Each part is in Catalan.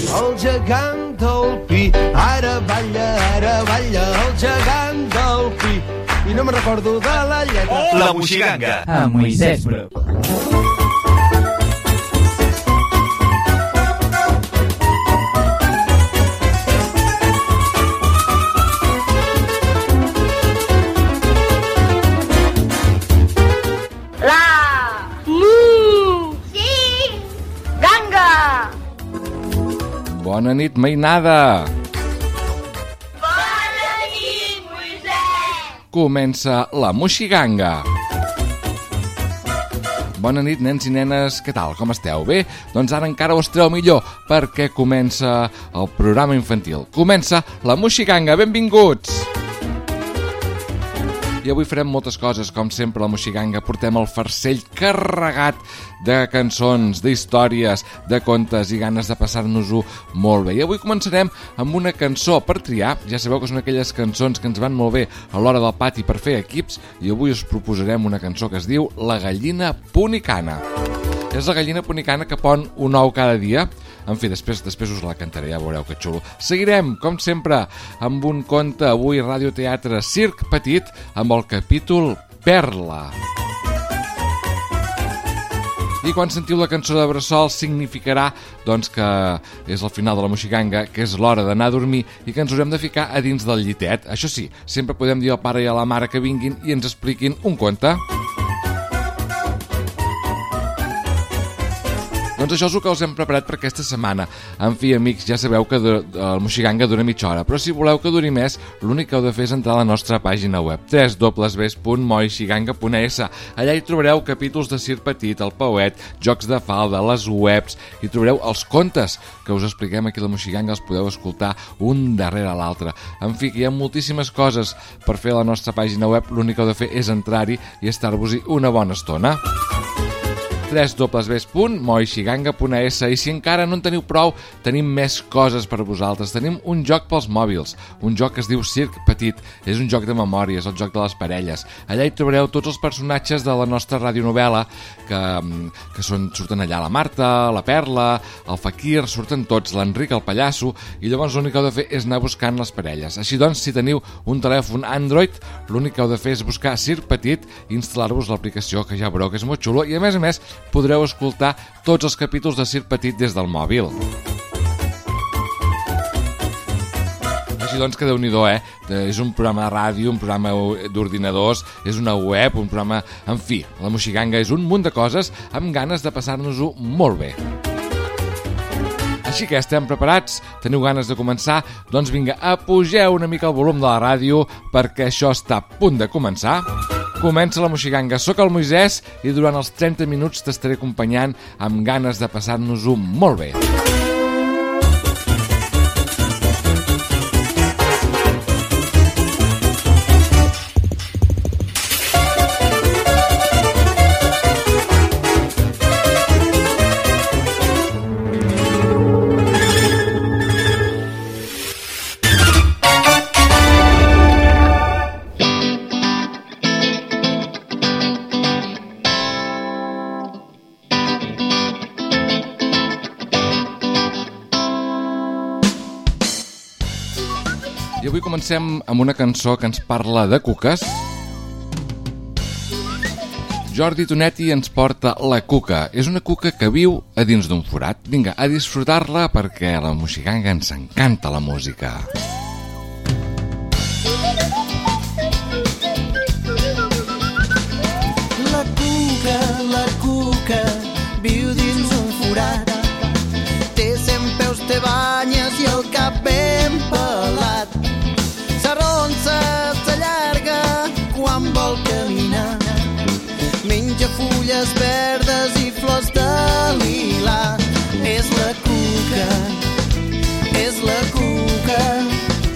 el gegant del Pi. Ara balla, el gegant del Pi. I no me'n recordo de la lletra. La Moixiganga. Amb Moisès Bru. Bona nit, mainada! Bona nit, Moisès! Comença la Moixiganga. Bona nit, nens i nenes, què tal, com esteu? Bé? Doncs ara encara ho esteu millor, perquè comença el programa infantil. Comença la Moixiganga, benvinguts! I avui farem moltes coses, com sempre a la Moixiganga portem el farcell carregat de cançons, d'històries, de contes i ganes de passar-nos-ho molt bé. I avui començarem amb una cançó per triar. Ja sabeu que són aquelles cançons que ens van molt bé a l'hora del pati per fer equips, i avui us proposarem una cançó que es diu La gallina punicana. És la gallina punicana que pon un ou cada dia. En fi, després us la cantaré, ja veureu que xulo. Seguirem, com sempre, amb un conte, avui radioteatre Circ Petit, amb el capítol Perla. I quan sentiu la cançó de Bressol significarà doncs, que és el final de la Moixiganga, que és l'hora d'anar a dormir i que ens haurem de ficar a dins del llitet. Això sí, sempre podem dir al pare i a la mare que vinguin i ens expliquin un conte. Doncs això és el que us hem preparat per aquesta setmana. En fi, amics, ja sabeu que el Moixiganga dura mitja hora, però si voleu que duri més, l'únic que heu de fer és entrar a la nostra pàgina web, www.moixiganga.es. Allà hi trobareu capítols de Circ Petit, el Pauet, jocs de falda, les webs, hi trobareu els contes que us expliquem aquí a la Moixiganga, els podeu escoltar un darrere l'altre. En fi, que hi ha moltíssimes coses per fer a la nostra pàgina web, l'únic que heu de fer és entrar-hi i estar-vos-hi una bona estona. www.moixiganga.es. I si encara no en teniu prou, tenim més coses per a vosaltres. Tenim un joc pels mòbils, un joc que es diu Circ Petit. És un joc de memòries, el joc de les parelles. Allà hi trobareu tots els personatges de la nostra radionovel·la que surten allà, la Marta, la Perla, el Fakir, surten tots, l'Enric, el pallasso, i llavors l'únic que heu de fer és anar buscant les parelles. Així doncs, si teniu un telèfon Android, l'únic que heu de fer és buscar Circ Petit i instal·lar-vos l'aplicació, que ja veureu que és molt xulo, i a més podreu escoltar tots els capítols de Circ Petit des del mòbil. Així doncs que Déu-n'hi-do, és un programa de ràdio, un programa d'ordinadors, és una web, un programa... En fi, la Moixiganga és un munt de coses amb ganes de passar-nos-ho molt bé. Així que estem preparats? Teniu ganes de començar? Doncs vinga, apugeu una mica el volum de la ràdio perquè això està a punt de començar. Comença la Moixiganga, soc el Moisès i durant els 30 minuts t'estaré acompanyant amb ganes de passar-nos-ho molt bé. I avui comencem amb una cançó que ens parla de cuques. Jordi Tonetti ens porta La cuca. És una cuca que viu a dins d'un forat. Vinga, a disfrutar-la perquè a la Moixiganga ens encanta la música. La cuca, viu dins un forat. Té 100 peus, té banyes i el cap ben pelat. S'arronsa, s'allarga quan vol caminar. Menja fulles verdes i flors de lila. És la cuca, és la cuca.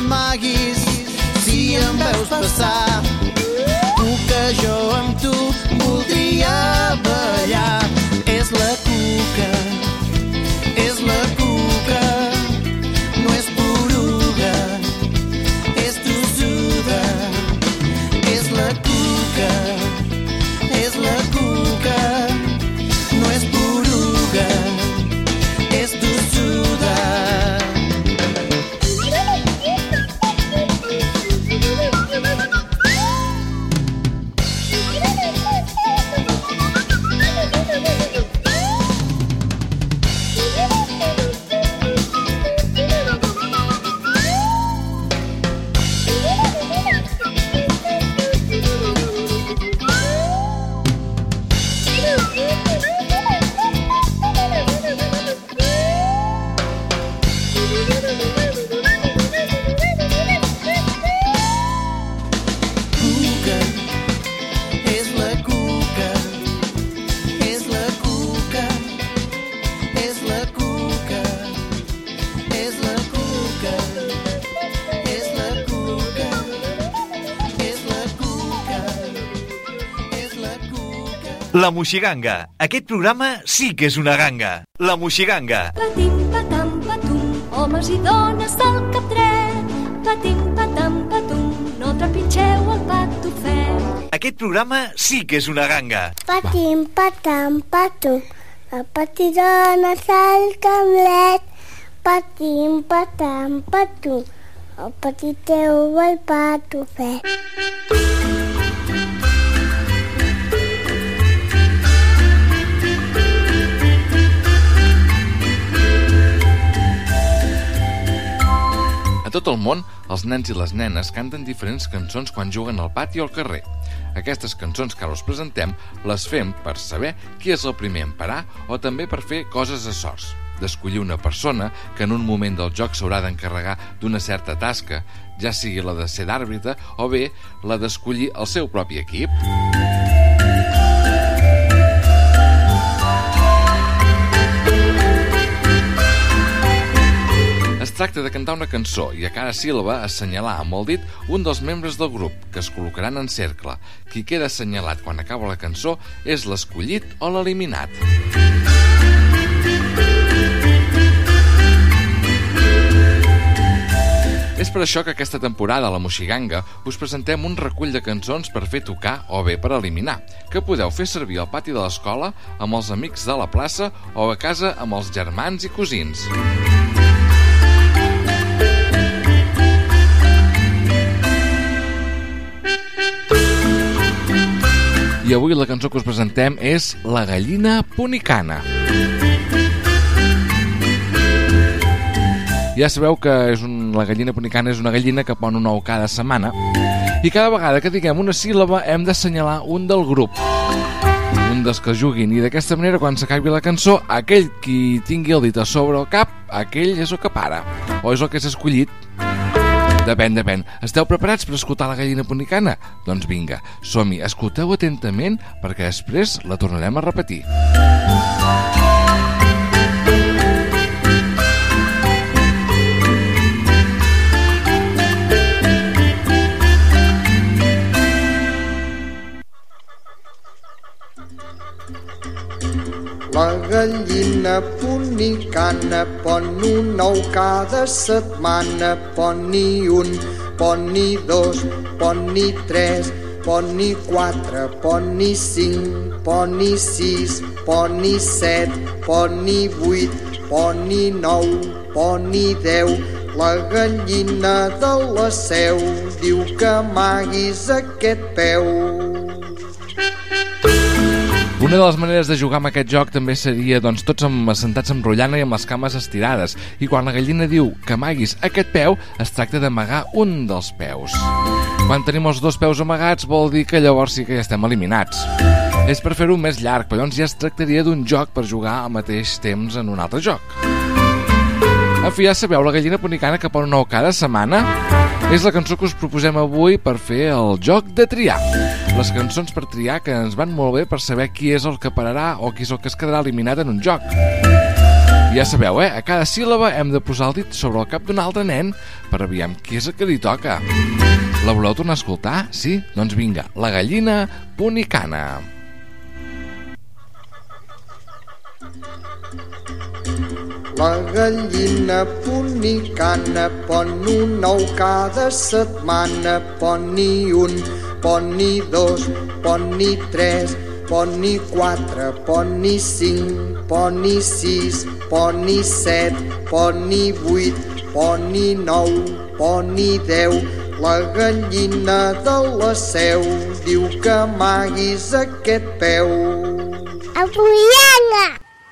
m'amaguis si em veus passar. Que jo amb tu voldria ballar. És la cuca, és la cuca, no és poruga, és tossuda. És la cuca, és la cuca, no és poruga, és tossuda. La Moixiganga. Aquest programa sí que és una ganga. La Moixiganga. Patim, patam, patum, homes i dones del cap dret. Patim, patam, patum, no trepitgeu el patufet. Aquest programa sí que és una ganga. Patim, patam, patum, la petitona al camlet. Patim, patam, patum, el petiteu el patufet. A tot el món, els nens i les nenes canten diferents cançons quan juguen al pati o al carrer. Aquestes cançons que ara us presentem les fem per saber qui és el primer en parar o també per fer coses a sorts. D'escollir una persona que en un moment del joc s'haurà d'encarregar d'una certa tasca, ja sigui la de ser d'àrbitre o bé la d'escollir el seu propi equip. Es tracta de cantar una cançó i a cada síl·laba assenyalar amb el dit un dels membres del grup, que es col·locaran en cercle. Qui queda assenyalat quan acaba la cançó és l'escollit o l'eliminat. És per això que aquesta temporada a la Moixiganga us presentem un recull de cançons per fer tocar o bé per eliminar, que podeu fer servir al pati de l'escola, amb els amics de la plaça o a casa amb els germans i cosins. I avui la cançó que us presentem és La gallina punicana. Ja sabeu que la gallina punicana és una gallina que pon un ou cada setmana i cada vegada que diguem una síl·laba hem d'assenyalar un del grup, un dels que juguin, i d'aquesta manera quan s'acabi la cançó aquell qui tingui el dit a sobre el cap, aquell és el que para o és el que s'ha escollit. Depèn. Esteu preparats per escoltar la gallina punicana? Doncs vinga, som-hi, escolteu atentament perquè després la tornarem a repetir. La gallina punicana pon un ou cada setmana, pon-n'hi un, pon-n'hi dos, pon-n'hi tres, pon-n'hi quatre, pon-n'hi cinc, pon-n'hi sis, pon-n'hi set, pon-n'hi vuit, pon-n'hi nou, pon-n'hi 10. La gallina de la Seu diu que amaguis aquest peu. Una de les maneres de jugar amb aquest joc també seria tots assentats amb rotllana i amb les cames estirades, i quan la gallina diu que amaguis aquest peu es tracta d'amagar un dels peus. Quan tenim els dos peus amagats vol dir que llavors sí que ja estem eliminats. És per fer-ho més llarg, però llavors ja es tractaria d'un joc per jugar al mateix temps en un altre joc. En fi, ja sabeu, la gallina punicana que pon un ou cada setmana és la cançó que us proposem avui per fer el joc de triar. Les cançons per triar que ens van molt bé per saber qui és el que pararà o qui és el que es quedarà eliminat en un joc. I Ja sabeu, a cada síl·laba hem de posar el dit sobre el cap d'un altre nen per aviam qui és el que li toca. La voleu tornar a escoltar? Sí? Doncs vinga, la gallina punicana. La gallina punicana pon un ou cada setmana, pon ni un, pon ni dos, pon ni tres, pon ni quatre, pon ni cinc, pon ni sis, pon ni set, pon ni vuit, pon ni nou, pon ni 10. La gallina de la Seu diu que amaguis aquest peu. Avui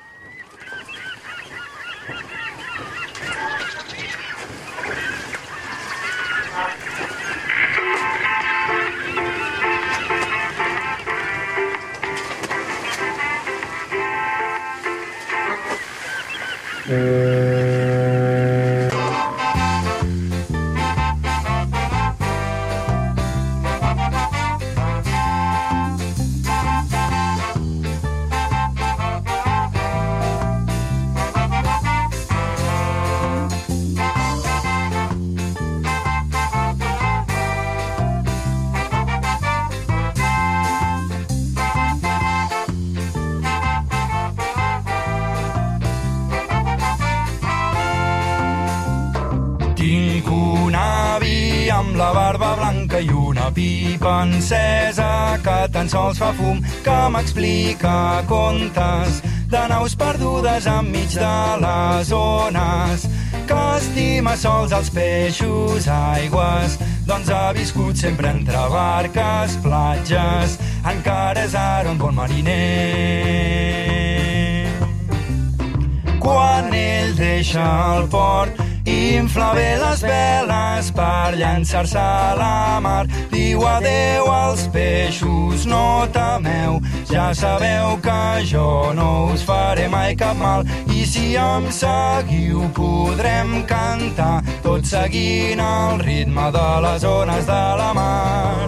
Tinc un avi amb la barba blanca i una pipa encesa que tan sols fa fum, que m'explica contes de naus perdudes enmig de les ones, que estima sols els peixos, aigües, doncs ha viscut sempre entre barques, platges, encara és ara un bon mariner. Quan ell deixa el port, infla bé les veles per llançar-se a la mar. Diu adeu als peixos, no temeu, ja sabeu que jo no us faré mai cap mal. I si em seguiu podrem cantar, tot seguint el ritme de les ones de la mar.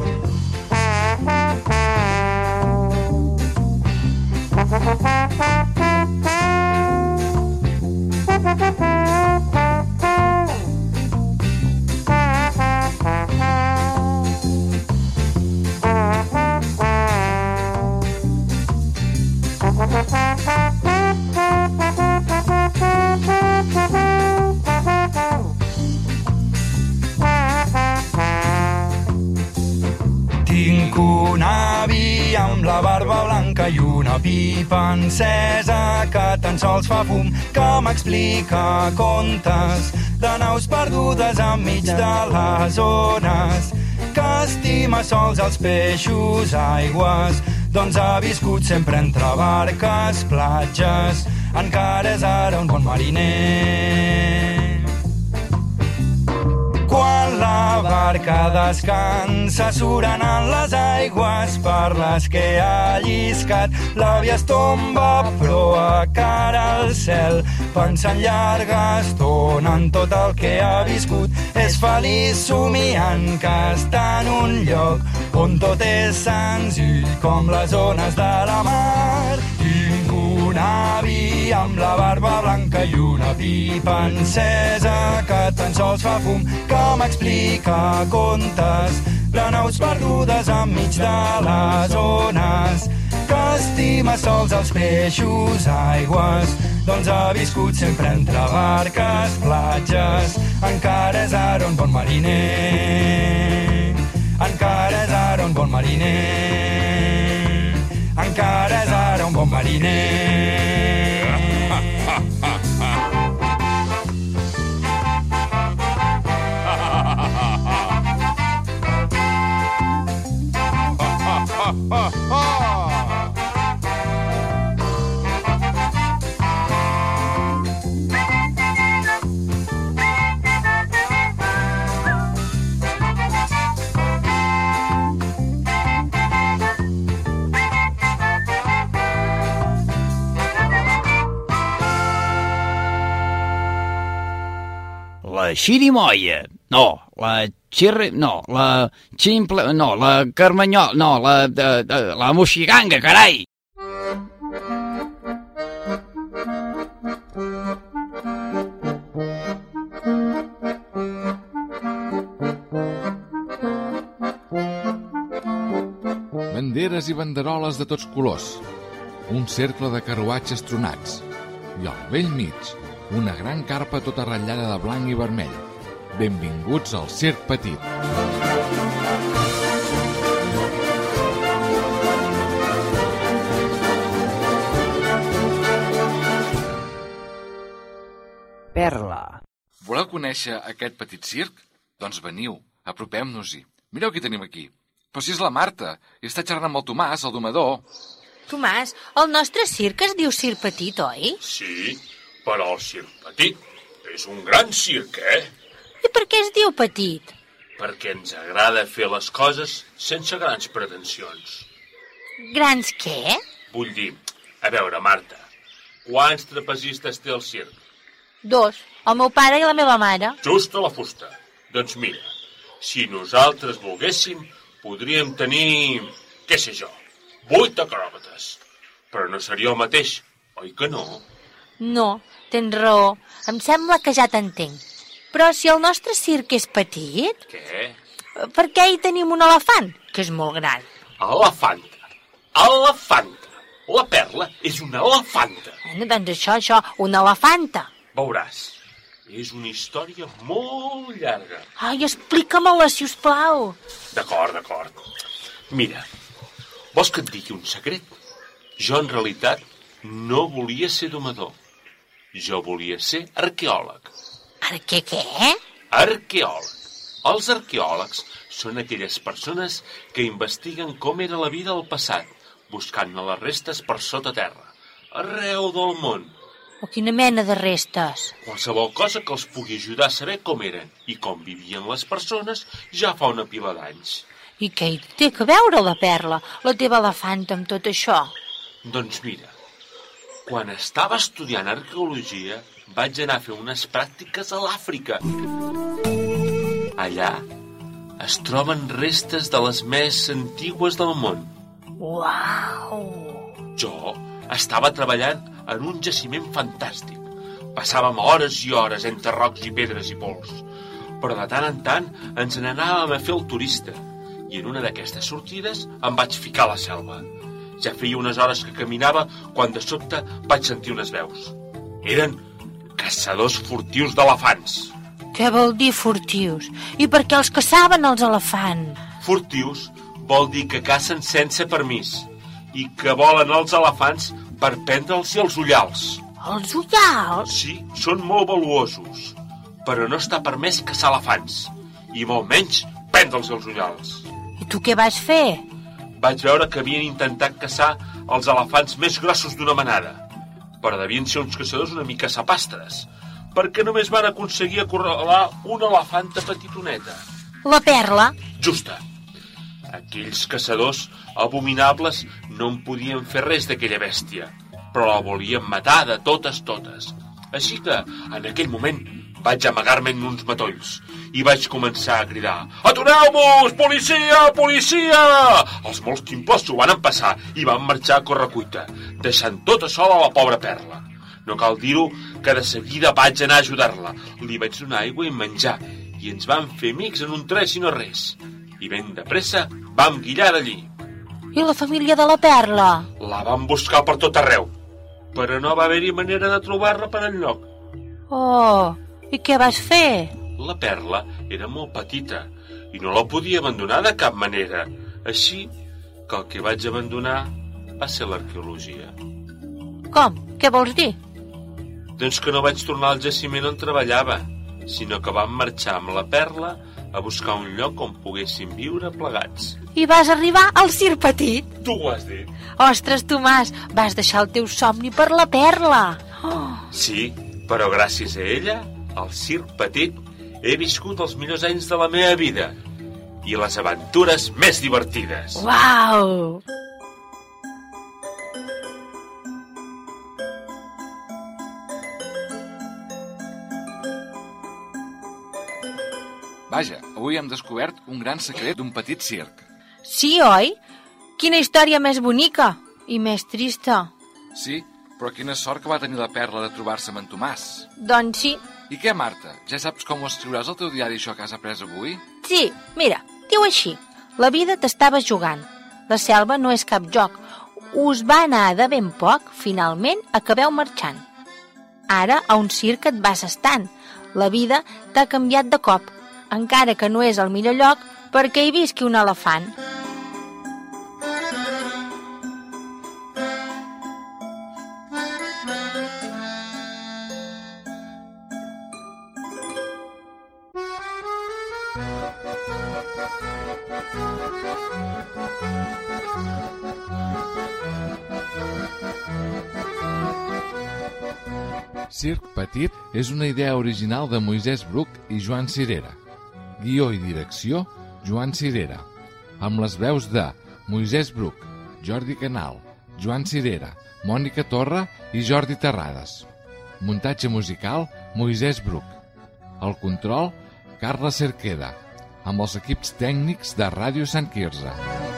Tinc un avi amb la barba blanca i una pipa encesa que tan sols fa fum, que m'explica contes de naus perdudes enmig de les ones, que estima sols els peixos, aigües, doncs ha viscut sempre entre barques, platges, encara és ara un bon mariner. Quan la barca descansa surant en les aigües per les que ha lliscat, l'àvia es tomba però a cara al cel, pensant llarga estona en tot el que ha viscut. És feliç somiant que està en un lloc on tot és senzill com les ones de la mar. Tinc un avi amb la barba blanca i una pipa encesa que tan sols fa fum, que m'explica contes de naus perdudes enmig de les ones, que estima sols els peixos, aigües, doncs ha viscut sempre entre barques, platges, encara és ara un bon mariner. Encara és ara un bon mariner. Encara és ara un bon mariner. La xirimoia, no, la xirri... no, la ximple... no, la carmanyol... no, la moixiganga, carai! banderes i banderoles de tots colors, un cercle de carruatges tronats i al vell mig una gran carpa tota ratllada de blanc i vermell. Benvinguts al Circ Petit. Perla. Voleu conèixer aquest petit circ? Doncs veniu, apropem-nos-hi. Mireu qui tenim aquí. Però si és la Marta, i està xerrant amb el Tomàs, el domador. Tomàs, el nostre circ es diu Circ Petit, oi? Sí, però el Circ Petit és un gran circ, I per què es diu petit? Perquè ens agrada fer les coses sense grans pretensions. Grans què? Vull dir, a veure, Marta, quants trapezistes té el circ? 2, el meu pare i la meva mare. Just a la fusta. Doncs mira, si nosaltres volguéssim, podríem tenir, què sé jo, 8 acròbates. Però no seria el mateix, oi que no? No, tens raó. Em sembla que ja t'entenc. Però si el nostre circ és petit... Què? Per què hi tenim un elefant, que és molt gran? Elefanta. Elefanta. La Perla és una elefanta. Doncs això, una elefanta. Veuràs, és una història molt llarga. Ai, explica-me-la, si us plau. D'acord. Mira, vols que et digui un secret? Jo, en realitat, no volia ser domador. Jo volia ser arqueòleg. Què? Arqueòleg. Els arqueòlegs són aquelles persones que investiguen com era la vida al passat, buscant-ne les restes per sota terra, arreu del món. O quina mena de restes? Qualsevol cosa que els pugui ajudar a saber com eren i com vivien les persones ja fa una pila d'anys. I què hi té que veure la Perla, la teva elefanta, amb tot això? Doncs mira, quan estava estudiant arqueologia vaig anar a fer unes pràctiques a l'Àfrica. Allà es troben restes de les més antigues del món. Uau! Jo estava treballant en un jaciment fantàstic. Passàvem hores i hores entre rocs i pedres i pols. Però de tant en tant ens n'anàvem a fer el turista. I en una d'aquestes sortides em vaig ficar a la selva. Ja feia unes hores que caminava quan de sobte vaig sentir unes veus. Eren caçadors furtius d'elefants. Què vol dir furtius? I per què els caçaven els elefants? Furtius vol dir que cacen sense permís i que volen els elefants per prendre'ls els ullals. Els ullals? Sí, són molt valuosos, però no està permès caçar elefants i molt menys prendre'ls els ullals. I tu què vas fer? Vaig veure que havien intentat caçar els elefants més grossos d'una manada, però devien ser uns caçadors una mica sapastres, perquè només van aconseguir acorralar una elefanta petitoneta. La Perla? Justa. Aquells caçadors abominables no en podien fer res d'aquella bèstia, però la volien matar de totes. Així que, en aquell moment, vaig amagar-me en uns matolls i vaig començar a cridar: «Atureu-vos! Policia! Policia!» Els molts quimples s'ho van empassar i van marxar a correcuita, deixant tota sola la pobra Perla. No cal dir-ho que de seguida vaig anar a ajudar-la. Li vaig donar aigua i menjar i ens vam fer amics en un tres i no res. I ben de pressa vam guillar d'allí. I la família de la Perla? La vam buscar per tot arreu, però no va haver-hi manera de trobar-la per enlloc. Oh, i què vas fer? La Perla era molt petita i no la podia abandonar de cap manera. Així que el que vaig abandonar va ser l'arqueologia. Com? Què vols dir? Doncs que no vaig tornar al jaciment on treballava, sinó que vam marxar amb la Perla a buscar un lloc on poguéssim viure plegats. I vas arribar al Circ Petit? Tu ho has dit. Ostres, Tomàs, vas deixar el teu somni per la Perla. Oh. Sí, però gràcies a ella, al Circ Petit, he viscut els millors anys de la meva vida i les aventures més divertides. Uau! Vaja, avui hem descobert un gran secret d'un petit circ. Sí, oi? Quina història més bonica i més trista. Sí, però quina sort que va tenir la Perla de trobar-se amb en Tomàs. Doncs sí. I què, Marta? Ja saps com ho escriuràs al teu diari, això que has après avui? Sí, mira, diu així. La vida t'estava jugant. La selva no és cap joc. Us va anar de ben poc, finalment acabeu marxant. Ara a un circ et vas estant. La vida t'ha canviat de cop, encara que no és el millor lloc perquè hi visqui un elefant. Circ Petit és una idea original de Moisès Bruc i Joan Cirera. Guió i direcció, Joan Cirera. Amb les veus de Moisès Bruc, Jordi Canal, Joan Cirera, Mònica Torra i Jordi Terrades. Muntatge musical, Moisès Bruc. El control, Carla Cerqueda. Amb els equips tècnics de Ràdio Sant Quirze.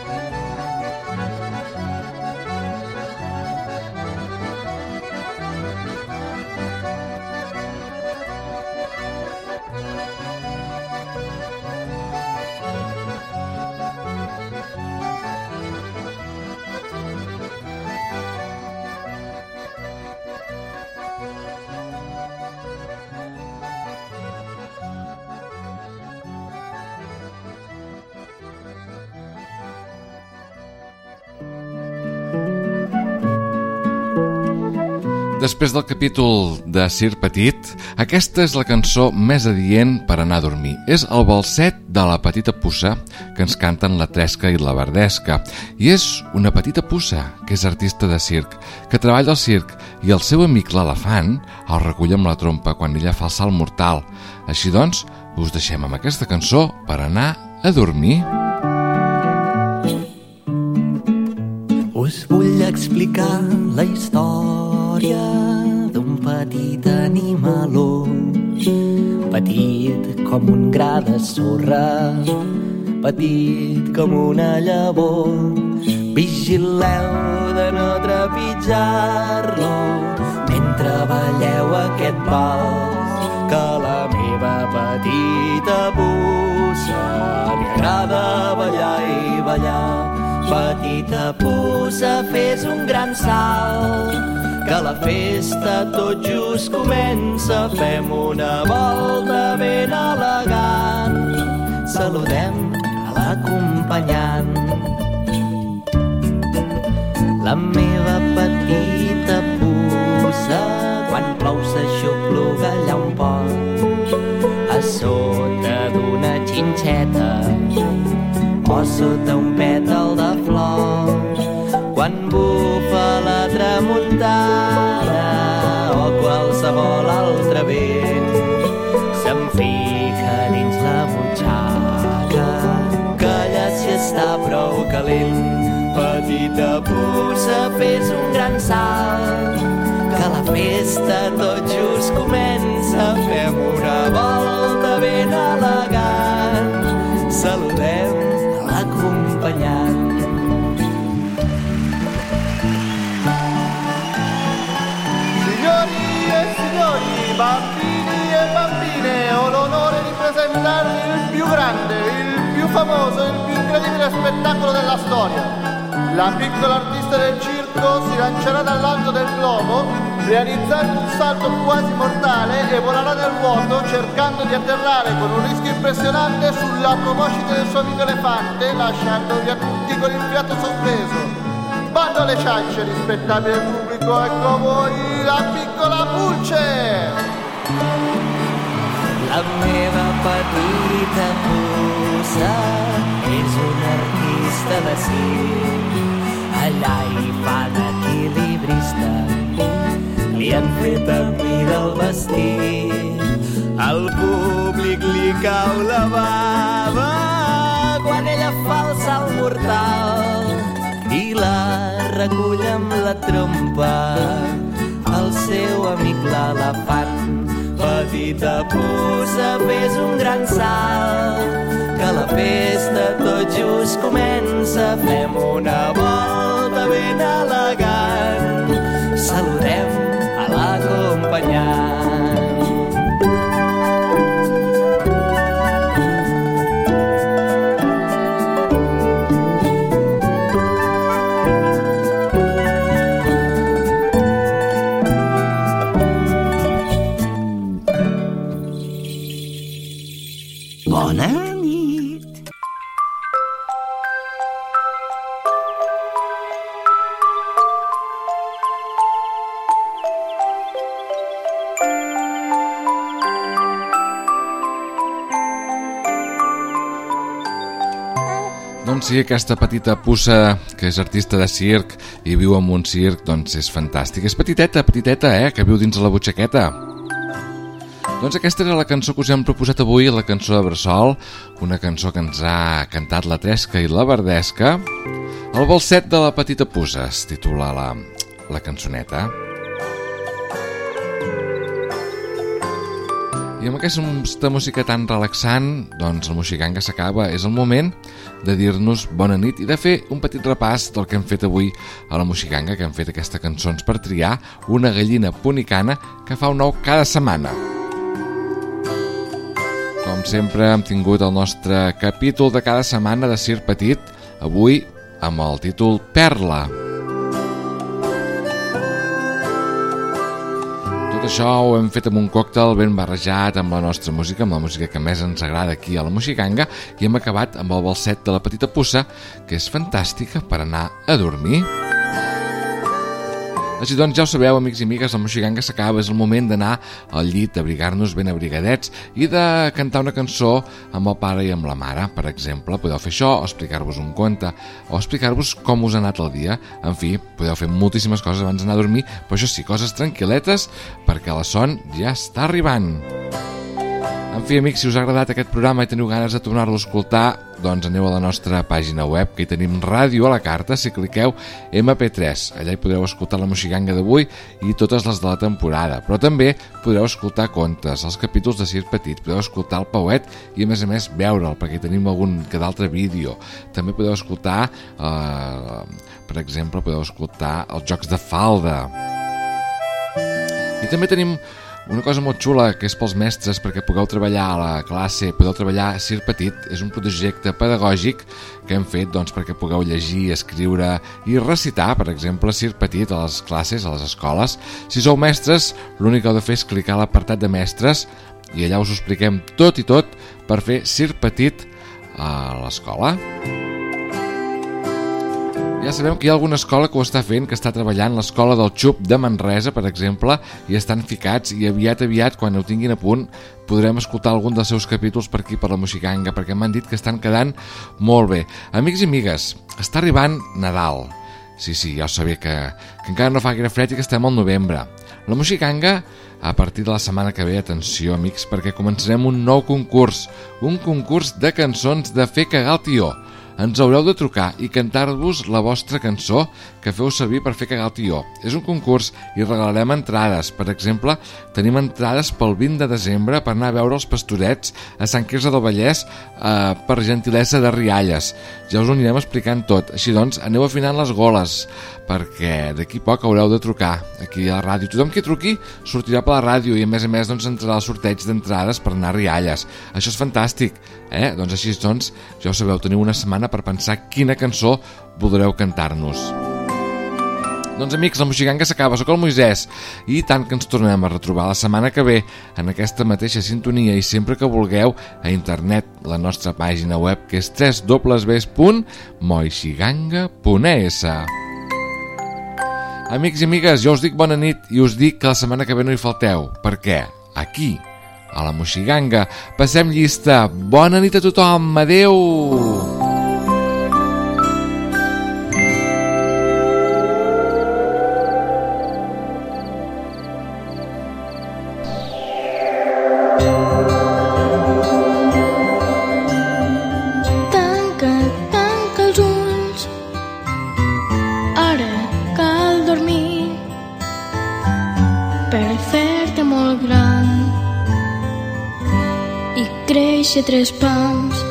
Després del capítol de Circ Petit, aquesta és la cançó més adient per anar a dormir. És el balset de la petita puça que ens canten la Tresca i la Verdesca. I és una petita puça que és artista de circ, que treballa al circ, i el seu amic l'elefant el recull amb la trompa quan ella fa el salt mortal. Així doncs, us deixem amb aquesta cançó per anar a dormir. Us vull explicar la història d'un petit animaló, petit com un gra de sorra, petit com una llavor. Vigileu de no trepitjar-lo mentre balleu aquest vals, que a la meva petita puça li agrada ballar i ballar. Petita puça, fes un gran salt, que la festa tot just comença. Fem una volta ben elegant, saludem a l'acompanyant. La meva petita puça, quan plou s'aixopluga allà on pot, a sota d'una xinxeta o sota un pètal de flor. Quan bufa la tramuntana o qualsevol altre vent, se'm fica dins la butxaca, que allà s'hi està prou calent. Petita puça, fes un gran salt, que la festa tot just comença. Fem una volta ben elegant, saludem l'acompanyant. Signori e signori, bambini e bambine, ho l'onore di presentarvi il più grande, il più famoso, il più incredibile spettacolo della storia. La piccola artista del circo si lancerà dall'alto del globo, realizzando un salto quasi mortale, e volerà nel vuoto cercando di atterrare con un rischio impressionante sulla proboscide del suo amico elefante, lasciandovi a tutti con il fiato sospeso. Bando alle ciance, rispettabile pubblico, ecco a voi la piccola Pulce! La meva petita puça és una artista de circ, allà hi fa d'equilibrista, li han fet a mi del vestit, al públic li cau la bava quan ella fa el salt mortal i la recull amb la trompa el seu amic l'elefant. Petita puça, fes un gran salt, que la festa tot just comença. Fem una volta ben elegant, saludem a l'acompanyant. Bona nit. Doncs sí, aquesta petita puça que és artista de circ i viu en un circ, doncs és fantàstic. És petiteta, que viu dins de la butxaqueta. Doncs aquesta era la cançó que us hem proposat avui, la cançó de Bressol, una cançó que ens ha cantat la Tresca i la Verdesca. El balset de la petita puça es titula la cançoneta. I amb aquesta música tan relaxant, doncs el Moixiganga s'acaba. És el moment de dir-nos bona nit i de fer un petit repàs del que hem fet avui a la Moixiganga, que hem fet aquestes cançons per triar una gallina punicana que fa un ou cada setmana. Com sempre hem tingut el nostre capítol de cada setmana de Circ Petit, avui amb el títol Perla. Tot això ho hem fet amb un còctel ben barrejat amb la nostra música, amb la música que més ens agrada aquí a la Moixiganga, i hem acabat amb el balset de la petita puça, que és fantàstica per anar a dormir. Així doncs, ja ho sabeu, amics i amigues, la Moixiganga s'acaba, és el moment d'anar al llit, d'abrigar-nos ben abrigadets i de cantar una cançó amb el pare i amb la mare. Per exemple, podeu fer això, o explicar-vos un conte, o explicar-vos com us ha anat el dia. En fi, podeu fer moltíssimes coses abans d'anar a dormir, però això sí, coses tranquil·letes, perquè la son ja està arribant. En fi, amics, si us ha agradat aquest programa i teniu ganes de tornar-lo a escoltar, doncs aneu a la nostra pàgina web, que hi tenim ràdio a la carta. Si cliqueu MP3, allà hi podreu escoltar la Moixiganga d'avui i totes les de la temporada, però també podreu escoltar contes, els capítols de Circ Petit, podeu escoltar el Pauet i a més veure'l, perquè hi tenim algun que d'altre vídeo. També podeu escoltar, per exemple, podeu escoltar els jocs de falda. I també tenim una cosa molt xula, que és pels mestres, perquè pugueu treballar a la classe, podeu treballar a Circ Petit. És un projecte pedagògic que hem fet perquè pugueu llegir, escriure i recitar, per exemple, Circ Petit a les classes, a les escoles. Si sou mestres, l'únic que heu de fer és clicar a l'apartat de mestres i allà us ho expliquem tot i tot per fer Circ Petit a l'escola. Ja sabem que hi ha alguna escola que ho està fent, que està treballant, l'escola del Xup de Manresa, per exemple, i estan ficats, i aviat, quan ho tinguin a punt, podrem escoltar algun dels seus capítols per aquí, per la Moixiganga, perquè m'han dit que estan quedant molt bé. Amics i amigues, està arribant Nadal. Sí, ja ho sabia que encara no fa gaire fred i que estem al novembre. La Moixiganga, a partir de la setmana que ve, atenció, amics, perquè començarem un nou concurs, un concurs de cançons de fer cagar el tió. Ens haureu de trucar i cantar-vos la vostra cançó que feu servir per fer cagar el tió. És un concurs i regalarem entrades. Per exemple, tenim entrades pel 20 de desembre per anar a veure els Pastorets a Sant Quirze del Vallès per gentilesa de Rialles. Ja us ho anirem explicant tot. Així doncs, aneu afinant les goles, perquè d'aquí poc haureu de trucar aquí a la ràdio. Tothom que truqui sortirà per la ràdio i a més entrarà al sorteig d'entrades per anar a Rialles. Això és fantàstic, Doncs així, ja ho sabeu, teniu una setmana per pensar quina cançó voldreu cantar-nos. Doncs amics, la Moixiganga s'acaba, soc el Moisès i tant que ens tornem a retrobar la setmana que ve en aquesta mateixa sintonia i sempre que vulgueu a internet, la nostra pàgina web que és www.moixiganga.es. Amics i amigues, jo us dic bona nit i us dic que la setmana que ve no hi falteu, perquè aquí a la Moixiganga passem llista. Bona nit a tothom, adeu! Tanca els ulls, ara cal dormir per fer-te molt gran i créixer 3 pams